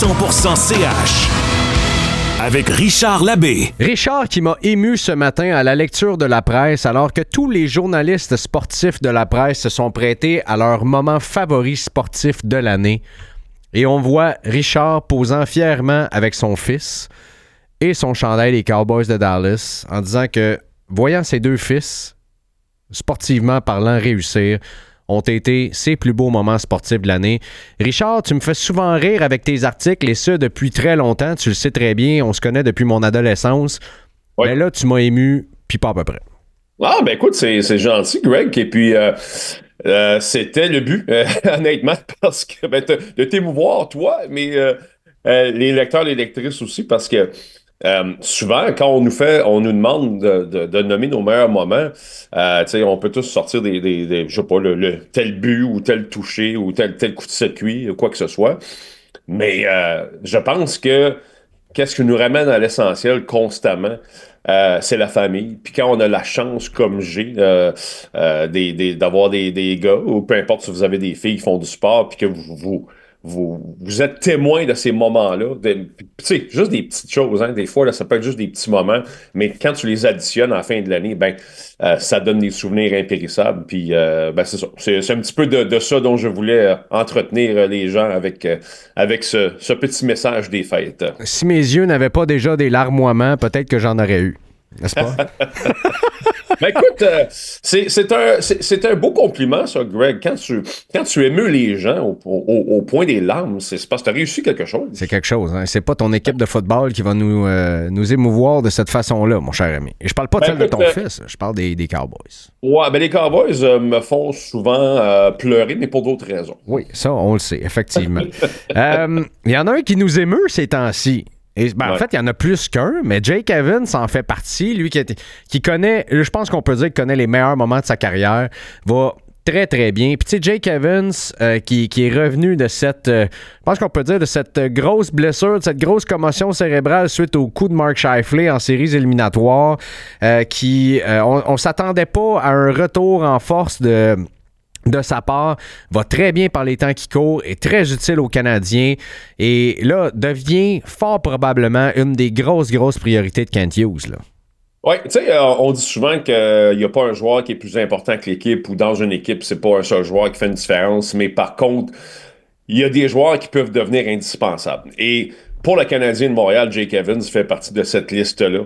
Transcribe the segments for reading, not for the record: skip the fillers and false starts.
100% CH. Avec Richard Labbé. Richard qui m'a ému ce matin à la lecture de la presse alors que tous les journalistes sportifs de la presse se sont prêtés à leur moment favori sportif de l'année. Et on voit Richard posant fièrement avec son fils et son chandail des Cowboys de Dallas en disant que, voyant ses deux fils, sportivement parlant, réussir, ont été ses plus beaux moments sportifs de l'année. Richard, tu me fais souvent rire avec tes articles, et ça depuis très longtemps. Tu le sais très bien, on se connaît depuis mon adolescence. Oui. Mais là, tu m'as ému, puis pas à peu près. Ah, ben écoute, c'est gentil, Greg. Et puis, c'était le but, honnêtement, parce que de t'émouvoir, toi, mais les lecteurs, les lectrices aussi, parce que souvent, quand on nous demande de nommer nos meilleurs moments, on peut tous sortir des je sais pas, le tel but ou tel toucher ou tel coup de circuit ou quoi que ce soit. Mais je pense que qu'est-ce qui nous ramène à l'essentiel constamment, c'est la famille. Puis quand on a la chance, comme j'ai, d'avoir des gars, ou peu importe si vous avez des filles qui font du sport, puis que vous êtes témoin de ces moments-là. Tu sais, juste des petites choses, hein. Des fois, là, ça peut être juste des petits moments, mais quand tu les additionnes à la fin de l'année, ça donne des souvenirs impérissables. Puis, c'est ça. C'est un petit peu de ça dont je voulais entretenir les gens avec ce petit message des fêtes. Si mes yeux n'avaient pas déjà des larmoiements, peut-être que j'en aurais eu. N'est-ce pas? Ben écoute, c'est un beau compliment, ça, Greg. Quand tu émeus les gens au point des larmes, c'est parce que tu as réussi quelque chose. C'est quelque chose, hein? C'est pas ton équipe de football qui va nous émouvoir de cette façon-là, mon cher ami. Et je parle pas de celle de ton fils, je parle des Cowboys. Ouais, les Cowboys me font souvent pleurer, mais pour d'autres raisons. Oui, ça, on le sait, effectivement. Il y en a un qui nous émeut ces temps-ci. Et, Ouais. En fait, il y en a plus qu'un, mais Jake Evans en fait partie. Lui qui connaît, je pense qu'on peut dire qu'il connaît les meilleurs moments de sa carrière, va très, très bien. Puis, tu sais, Jake Evans qui est revenu de je pense qu'on peut dire de cette grosse blessure, de cette grosse commotion cérébrale suite au coup de Mark Scheifele en séries éliminatoires, on s'attendait pas à un retour en force de sa part, va très bien par les temps qui courent, est très utile aux Canadiens et là, devient fort probablement une des grosses priorités de Kent Hughes, là. Oui, tu sais, on dit souvent qu'il n'y a pas un joueur qui est plus important que l'équipe ou dans une équipe, c'est pas un seul joueur qui fait une différence, mais par contre, il y a des joueurs qui peuvent devenir indispensables. Et pour le Canadien de Montréal, Jake Evans fait partie de cette liste-là.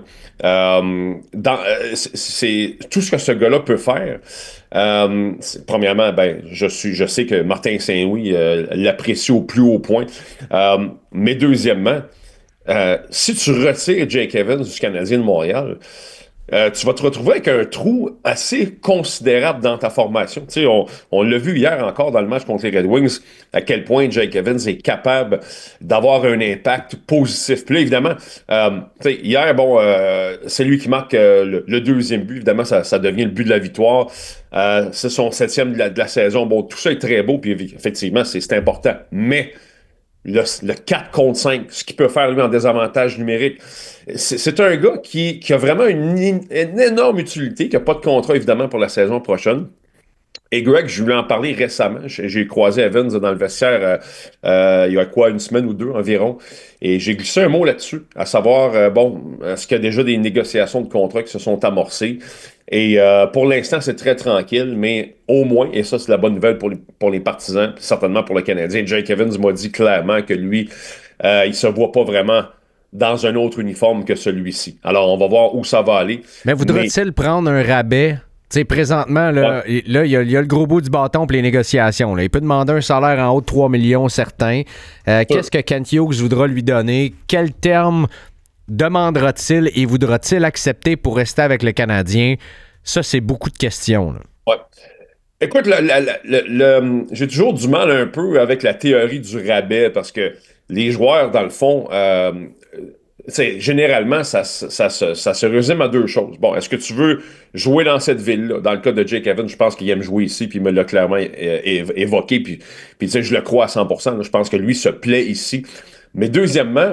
C'est tout ce que ce gars-là peut faire. Premièrement, je sais que Martin Saint-Louis l'apprécie au plus haut point. Mais deuxièmement, si tu retires Jake Evans du Canadien de Montréal, tu vas te retrouver avec un trou assez considérable dans ta formation. Tu sais, on l'a vu hier encore dans le match contre les Red Wings, à quel point Jake Evans est capable d'avoir un impact positif. Puis là, évidemment, tu sais, hier, c'est lui qui marque le deuxième but. Évidemment, ça devient le but de la victoire. C'est son 7e de la saison. Bon, tout ça est très beau, puis effectivement, c'est important. Mais le 4 contre 5, ce qu'il peut faire lui en désavantage numérique. C'est un gars qui a vraiment une énorme utilité, qui n'a pas de contrat évidemment pour la saison prochaine. Et Greg, je lui en parlé récemment. J'ai croisé Evans dans le vestiaire il y a une semaine ou deux environ. Et j'ai glissé un mot là-dessus, à savoir, est-ce qu'il y a déjà des négociations de contrats qui se sont amorcées? Et pour l'instant, c'est très tranquille, mais au moins, et ça, c'est la bonne nouvelle pour les partisans, puis certainement pour le Canadien, Jake Evans m'a dit clairement que lui, il se voit pas vraiment dans un autre uniforme que celui-ci. Alors, on va voir où ça va aller. Mais voudrait-il prendre un rabais? Tu sais, présentement, là, il y a le gros bout du bâton pour les négociations. Là. Il peut demander un salaire en haut de 3 millions, certains. Qu'est-ce que Kent Hughes voudra lui donner? Quel terme demandera-t-il et voudra-t-il accepter pour rester avec le Canadien? Ça, c'est beaucoup de questions, là. Ouais. Écoute, j'ai toujours du mal un peu avec la théorie du rabais parce que les joueurs, dans le fond, généralement, ça se résume à deux choses. Bon, est-ce que tu veux jouer dans cette ville-là? Dans le cas de Jake Evans, je pense qu'il aime jouer ici, puis il me l'a clairement évoqué, puis tu sais, je le crois à 100%. Là, je pense que lui se plaît ici. Mais deuxièmement,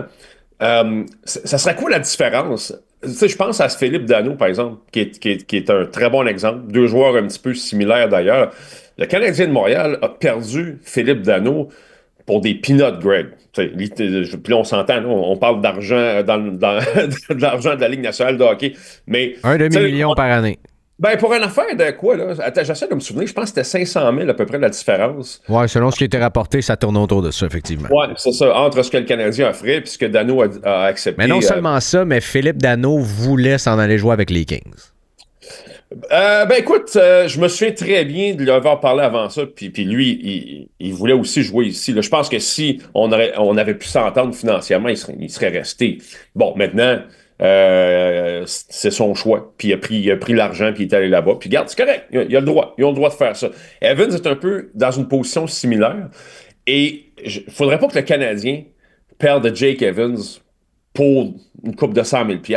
ça serait quoi la différence? Tu sais, je pense à Philippe Danault, par exemple, qui est un très bon exemple. Deux joueurs un petit peu similaires d'ailleurs. Le Canadien de Montréal a perdu Philippe Danault pour des peanuts, Greg. Puis là, on s'entend, là, on parle d'argent de l'argent de la Ligue nationale de hockey. Mais, 1 demi-million par année. Ben, pour une affaire de quoi, là? Attends, j'essaie de me souvenir. Je pense que c'était 500 000 à peu près la différence. Ouais, selon ce qui était rapporté, ça tourne autour de ça, effectivement. Ouais, c'est ça. Entre ce que le Canadien offrait et ce que Dano a accepté. Mais non seulement ça, mais Philippe Danault voulait s'en aller jouer avec les Kings. Ben écoute, je me souviens très bien de lui avoir parlé avant ça, puis lui, il voulait aussi jouer ici. Là, je pense que si on avait pu s'entendre financièrement, il serait resté. Bon, maintenant, c'est son choix. Puis il a pris l'argent, puis il est allé là-bas. Puis regarde, c'est correct, il a le droit. Ils ont le droit de faire ça. Evans est un peu dans une position similaire, et il faudrait pas que le Canadien perde Jake Evans pour une coupe de 100 000 $.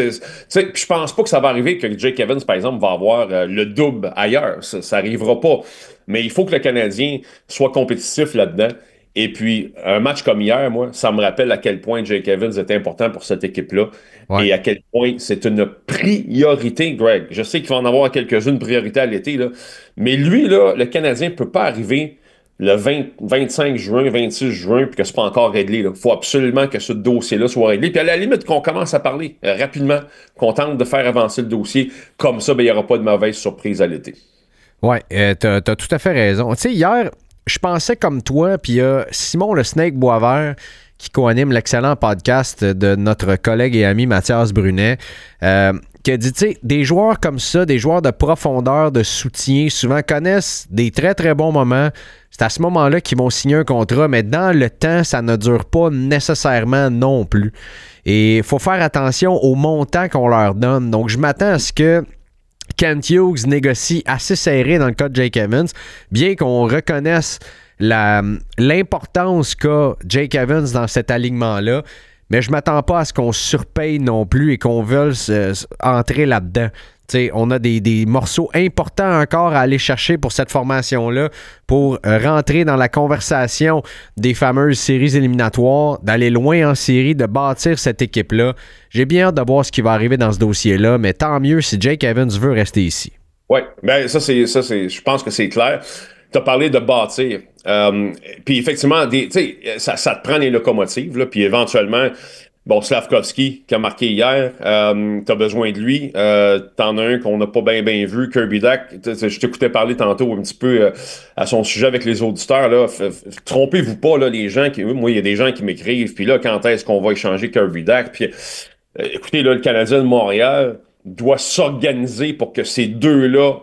Je pense pas que ça va arriver que Jake Evans, par exemple, va avoir le double ailleurs. Ça arrivera pas. Mais il faut que le Canadien soit compétitif là-dedans. Et puis, un match comme hier, moi, ça me rappelle à quel point Jake Evans était important pour cette équipe-là. Ouais. Et à quel point c'est une priorité, Greg. Je sais qu'il va en avoir quelques-unes priorités à l'été, là. Mais lui, là, le Canadien ne peut pas arriver le 25 juin, 26 juin, puis que c'est pas encore réglé. Il faut absolument que ce dossier-là soit réglé. Puis à la limite qu'on commence à parler rapidement, qu'on tente de faire avancer le dossier. Comme ça, il n'y aura pas de mauvaise surprise à l'été. Oui, t'as tout à fait raison. Tu sais, hier, je pensais comme toi, puis il y a Simon le Snake Boisvert qui co-anime l'excellent podcast de notre collègue et ami Mathias Brunet, qui a dit, tu sais, des joueurs comme ça, des joueurs de profondeur, de soutien, souvent connaissent des très, très bons moments. C'est à ce moment-là qu'ils vont signer un contrat, mais dans le temps, ça ne dure pas nécessairement non plus. Et il faut faire attention au montant qu'on leur donne. Donc, je m'attends à ce que Kent Hughes négocie assez serré dans le cas de Jake Evans, bien qu'on reconnaisse l'importance qu'a Jake Evans dans cet alignement-là, mais je ne m'attends pas à ce qu'on surpaye non plus et qu'on veuille entrer là-dedans. T'sais, on a des morceaux importants encore à aller chercher pour cette formation-là, pour rentrer dans la conversation des fameuses séries éliminatoires, d'aller loin en série, de bâtir cette équipe-là. J'ai bien hâte de voir ce qui va arriver dans ce dossier-là, mais tant mieux si Jake Evans veut rester ici. Oui, bien je pense que c'est clair. Tu as parlé de bâtir. Puis effectivement, ça te prend les locomotives, là, puis éventuellement... Bon, Slavkovski, qui a marqué hier, t'as besoin de lui. T'en as un qu'on n'a pas bien vu, Kirby Dach. Je t'écoutais parler tantôt un petit peu à son sujet avec les auditeurs. Là. Trompez-vous pas, là, les gens qui. Moi, il y a des gens qui m'écrivent, puis là, quand est-ce qu'on va échanger Kirby Dach? Puis écoutez, là, le Canadien de Montréal doit s'organiser pour que ces deux-là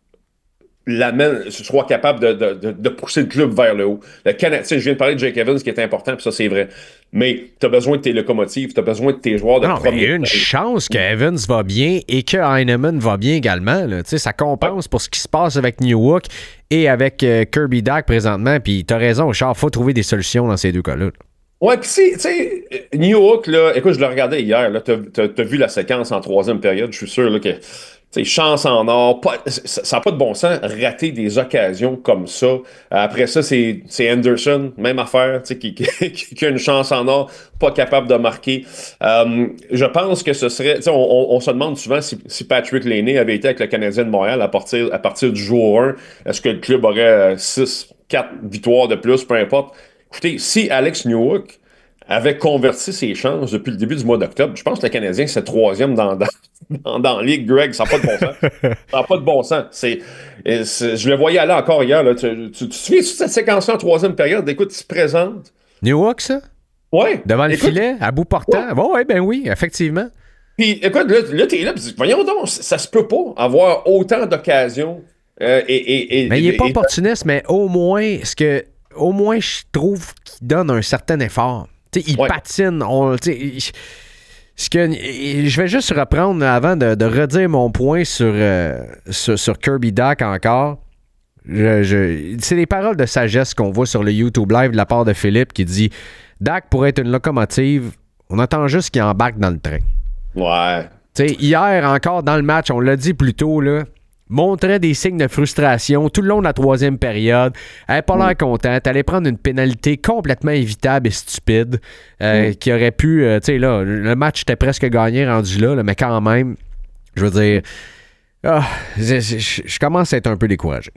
soit capable de pousser le club vers le haut. Le Canadien, je viens de parler de Jake Evans, qui est important, puis ça, c'est vrai. Mais tu as besoin de tes locomotives, tu as besoin de tes joueurs de premier. Il y a une chance que Evans va bien et que Heinemann va bien également. Là. Ça compense pour ce qui se passe avec Newhook et avec Kirby Dach présentement. Puis tu as raison, Richard, il faut trouver des solutions dans ces deux cas-là. Ouais, puis tu sais, Newhook, là, écoute, je le regardais hier, là, t'as vu la séquence en troisième période, je suis sûr là, que chance en or, ça n'a pas de bon sens, rater des occasions comme ça. Après ça, c'est Anderson, même affaire, qui a une chance en or, pas capable de marquer. Je pense que ce serait... On se demande souvent si Patrick Laine avait été avec le Canadien de Montréal à partir du jour 1, est-ce que le club aurait 4 victoires de plus, peu importe. Écoutez, si Alex Newhook avait converti ses chances depuis le début du mois d'octobre, je pense que le Canadien, c'est troisième dans la Ligue, Greg. Ça n'a pas de bon sens. Ça n'a pas de bon sens. Je le voyais aller encore hier. Là. Tu te souviens de cette séquence en troisième période? Écoute, il se présente. Newhook, ça? Oui. Devant le filet, à bout portant? Ouais. Ben oui, effectivement. Puis, écoute, là t'es là, voyons donc, ça se peut pas avoir autant d'occasions. Mais il n'est pas opportuniste, mais au moins, je trouve qu'il donne un certain effort. Il patine. Je vais juste reprendre avant de redire mon point sur Kirby Dach encore. C'est les paroles de sagesse qu'on voit sur le YouTube Live de la part de Philippe qui dit « Dach pourrait être une locomotive, on attend juste qu'il embarque dans le train. » Ouais. Hier encore dans le match, on l'a dit plus tôt, là, montrait des signes de frustration tout le long de la troisième période. Elle n'a pas l'air contente. Elle allait prendre une pénalité complètement évitable et stupide qui aurait pu... tu sais, là, le match était presque gagné rendu là, mais quand même, je veux dire... je commence à être un peu découragé.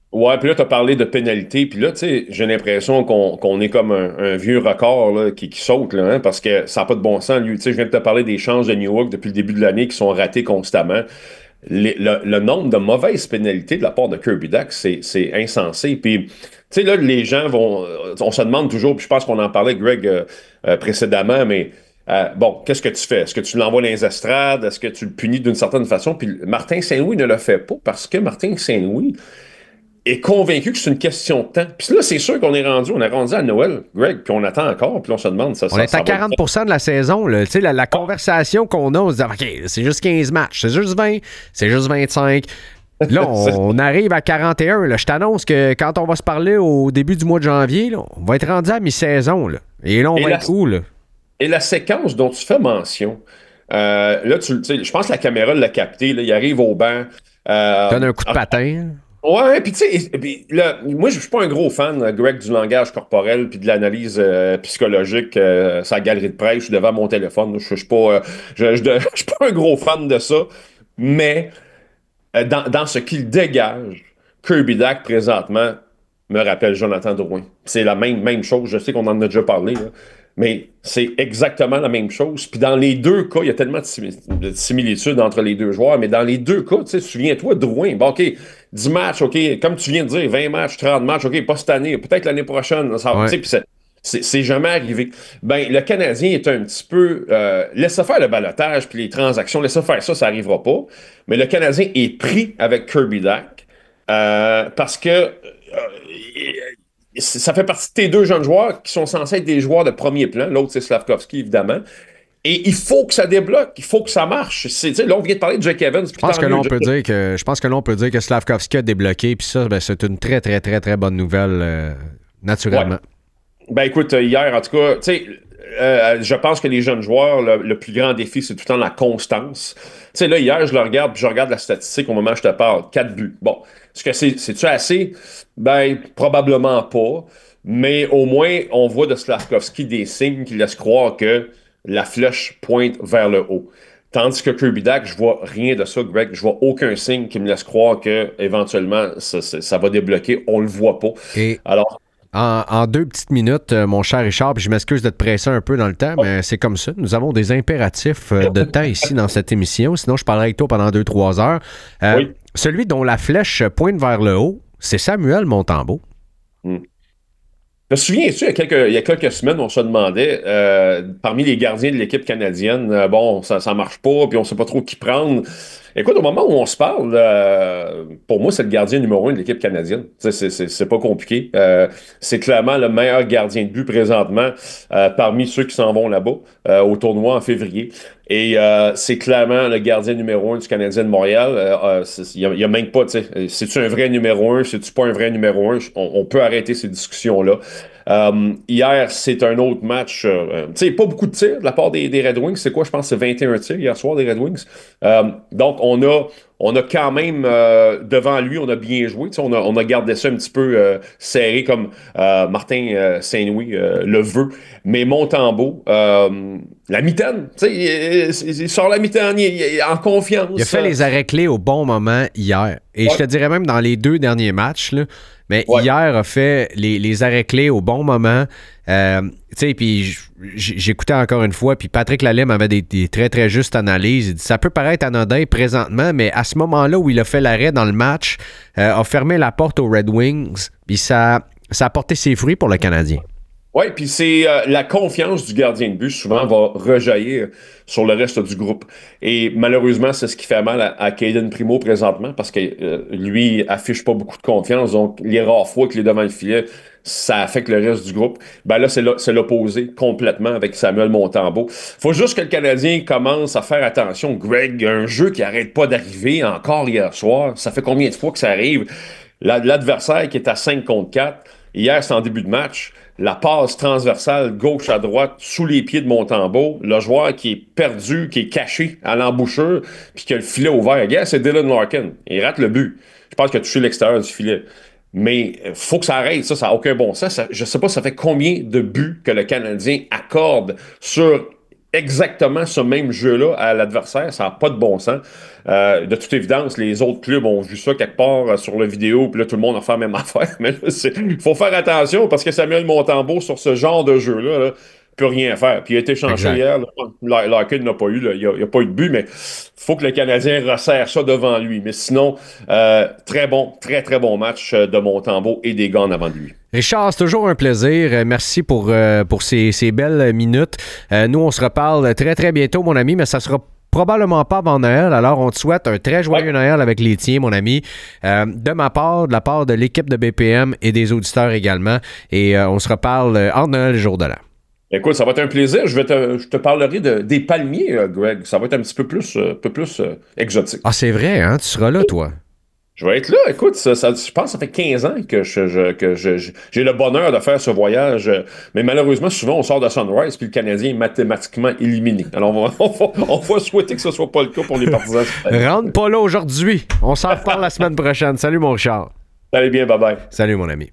Ouais, puis là, tu as parlé de pénalité, puis là, tu sais, j'ai l'impression qu'on est comme un vieux record là, qui saute, là, hein, parce que ça n'a pas de bon sens, lui. Tu sais, je viens de te parler des chances de Newark depuis le début de l'année qui sont ratées constamment. Le nombre de mauvaises pénalités de la part de Kirby Dach, c'est insensé. Puis, tu sais, là, les gens vont... On se demande toujours, puis je pense qu'on en parlait, Greg, précédemment, mais... bon, qu'est-ce que tu fais? Est-ce que tu l'envoies dans les estrades? Est-ce que tu le punis d'une certaine façon? Puis Martin Saint-Louis ne le fait pas parce que Martin Saint-Louis est convaincu que c'est une question de temps. Puis là, c'est sûr qu'on est rendu à Noël, Greg, puis on attend encore, puis on se demande On est à 40 de la saison. Là. Tu sais, la conversation qu'on a, on se dit, OK, c'est juste 15 matchs, c'est juste 20, c'est juste 25. Là, on arrive à 41. Là. Je t'annonce que quand on va se parler au début du mois de janvier, là, on va être rendu à mi-saison. Là. Et là, on va être où? Là? Et la séquence dont tu fais mention, là, tu sais, je pense que la caméra l'a capté. Là, il arrive au banc. Donne un coup de patin. Ouais, puis tu sais, moi je suis pas un gros fan, Greg, du langage corporel puis de l'analyse psychologique, sa galerie de presse, je suis devant mon téléphone, je suis pas, je suis pas un gros fan de ça, mais dans ce qu'il dégage, Kirby Dach présentement me rappelle Jonathan Drouin. C'est la même chose, je sais qu'on en a déjà parlé, là, mais c'est exactement la même chose. Puis dans les deux cas, il y a tellement de similitudes entre les deux joueurs, mais dans les deux cas, tu sais, souviens-toi, Drouin, bon, OK, 10 matchs, OK, comme tu viens de dire, 20 matchs, 30 matchs, OK, pas cette année, peut-être l'année prochaine, ça, Ouais. tu sais, puis c'est jamais arrivé. Ben, le Canadien est un petit peu... laisse faire le balotage puis les transactions, laisse faire ça, ça arrivera pas. Mais le Canadien est pris avec Kirby Dach parce que ça fait partie de tes deux jeunes joueurs qui sont censés être des joueurs de premier plan. L'autre, c'est Slavkovski, évidemment. Et il faut que ça débloque, il faut que ça marche. Là, on vient de parler de Jake Evans. Je pense que l'on peut dire que Slavkovski a débloqué, puis ça, ben, c'est une très, très, très, très bonne nouvelle, naturellement. Ouais. Ben écoute, hier, en tout cas, tu sais, je pense que les jeunes joueurs, le plus grand défi, c'est tout le temps la constance. Tu sais, là, hier, je le regarde, puis je regarde la statistique au moment où je te parle. 4 buts. Bon, est-ce que c'est-tu assez? Ben, probablement pas. Mais au moins, on voit de Slavkovski des signes qui laissent croire que la flèche pointe vers le haut. Tandis que Kirby Dach, je vois rien de ça, Greg. Je vois aucun signe qui me laisse croire que éventuellement ça va débloquer. On le voit pas. Et Alors, en 2 petites minutes, mon cher Richard, puis je m'excuse de te presser un peu dans le temps, mais c'est comme ça. Nous avons des impératifs de temps ici dans cette émission. Sinon, je parlerai avec toi pendant 2-3 heures. oui. Celui dont la flèche pointe vers le haut, c'est Samuel Montembeault. Te souviens-tu, il y a quelques semaines, on se demandait, parmi les gardiens de l'équipe canadienne, bon, ça marche pas, puis on sait pas trop qui prendre. Écoute, au moment où on se parle, pour moi, c'est le gardien numéro 1 de l'équipe canadienne. C'est pas compliqué. C'est clairement le meilleur gardien de but présentement parmi ceux qui s'en vont là-bas au tournoi en février. Et c'est clairement le gardien numéro 1 du Canadien de Montréal. Il y a même pas, tu sais, c'est-tu un vrai numéro 1, c'est-tu pas un vrai numéro 1? On peut arrêter ces discussions-là. Hier, c'est un autre match. Tu sais, pas beaucoup de tirs de la part des Red Wings. C'est quoi, je pense, c'est 21 tirs hier soir des Red Wings. Donc, on a quand même, devant lui, on a bien joué. Tu sais, on a gardé ça un petit peu serré comme Martin Saint-Louis le veut. Mais Montembeault, la mitaine, tu sais, il sort la mitaine, il est en confiance. Il a fait les arrêts clés au bon moment hier. Et je te dirais même dans les 2 derniers matchs, là, mais hier a fait les arrêts clés au bon moment. Tu sais, puis j'écoutais encore une fois, puis Patrick Lalime avait des très, très justes analyses. Il dit, ça peut paraître anodin présentement, mais à ce moment-là où il a fait l'arrêt dans le match, a fermé la porte aux Red Wings, puis ça a porté ses fruits pour le Canadien. Oui, puis c'est la confiance du gardien de but souvent va rejaillir sur le reste du groupe. Et malheureusement, c'est ce qui fait mal à Caden Primo présentement parce que lui affiche pas beaucoup de confiance. Donc, les rares fois qu'il est devant le filet, ça affecte le reste du groupe. Ben là, c'est l'opposé complètement avec Samuel Montembeault. Faut juste que le Canadien commence à faire attention. Greg, un jeu qui arrête pas d'arriver encore hier soir. Ça fait combien de fois que ça arrive? L'adversaire qui est à 5 contre 4, hier, c'est en début de match. La passe transversale gauche à droite sous les pieds de Montembeault, le joueur qui est perdu, qui est caché à l'embouchure, puis qui a le filet ouvert. Regarde, c'est Dylan Larkin. Il rate le but. Je pense qu'il a touché l'extérieur du filet. Mais faut que ça arrête, ça n'a aucun bon sens. Je sais pas, ça fait combien de buts que le Canadien accorde sur exactement ce même jeu-là à l'adversaire. Ça n'a pas de bon sens. De toute évidence, les autres clubs ont vu ça quelque part sur la vidéo, puis là, tout le monde a fait la même affaire. Mais là, il faut faire attention parce que Samuel Montembeault, sur ce genre de jeu-là, là, peut rien faire. Puis il a été chanceux hier. Larkin n'a pas eu, là, il n'y a pas eu de but, mais il faut que le Canadien resserre ça devant lui. Mais sinon, très bon, très, très bon match de Montembeault et des gars en avant de lui. Richard, c'est toujours un plaisir. Merci pour ces belles minutes. Nous, on se reparle très, très bientôt, mon ami, mais ça sera probablement pas avant Noël. Alors, on te souhaite un très joyeux Noël avec les tiens, mon ami. De ma part, de la part de l'équipe de BPM et des auditeurs également. Et on se reparle entre Noël et le jour de l'an. Écoute, ça va être un plaisir. Je te parlerai des palmiers, Greg. Ça va être un petit peu plus exotique. Ah, c'est vrai, hein? Tu seras là, toi. Je vais être là. Écoute, je pense que ça fait 15 ans que j'ai le bonheur de faire ce voyage. Mais malheureusement, souvent, on sort de Sunrise puis le Canadien est mathématiquement éliminé. Alors, on va souhaiter que ce soit pas le cas pour les partisans. Rentre pas là aujourd'hui. On s'en reparle la semaine prochaine. Salut, mon Richard. Allez bien, bye-bye. Salut, mon ami.